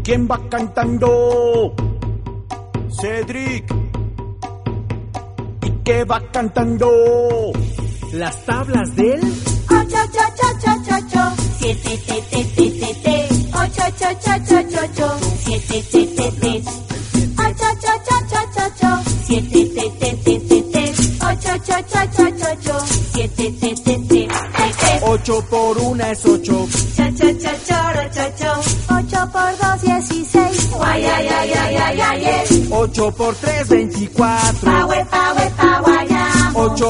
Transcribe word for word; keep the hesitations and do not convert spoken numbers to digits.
¿Quién va cantando? Cedric. ¿Y qué va cantando? Las tablas del ocho, ocho, ocho, ocho, ocho, siete, te, te, te, te, te, ocho, ocho, ocho, ocho, ocho, siete, te, te, te, ocho, ocho, ocho, ocho, ocho, siete, te, te, te, te, te, ocho, ocho, ocho, ocho, ocho, siete, te, te, te, te, te. Ocho por una es ocho. Cha, cha, cha, choro, cho, cho. Ocho por dos, dieciséis. Guay, ay, ay, ay, ay, ay, ay. Ocho por tres, veinticuatro. Pa, we, pa, we, pa, guayamo. Ocho